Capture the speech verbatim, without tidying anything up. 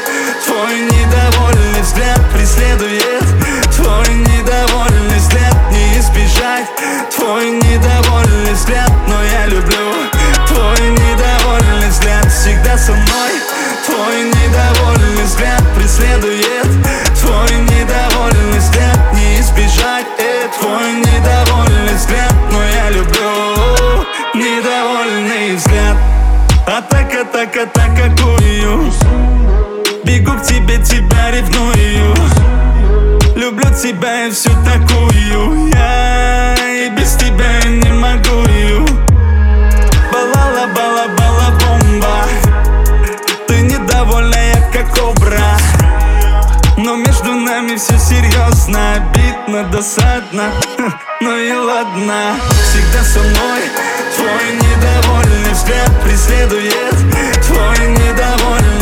Твой недовольный взгляд преследует. Твой недовольный взгляд не избежать. Твой недовольный взгляд, но я люблю. Твой недовольный взгляд всегда со мной. Твой недовольный взгляд преследует. Твой недовольный взгляд не избежать. э, Твой недовольный взгляд, но я люблю. Недовольный взгляд. Атака, атака, атакую. Бегу к тебе, тебя ревную. Люблю тебя и всю такую. Я и без тебя не могу. Балала, бала, бала, бомба. Ты недовольная, как кобра. Но между нами все серьезно. Обидно, досадно, ну и ладно. Всегда со мной. Твой недовольный взгляд преследует. Твой недовольный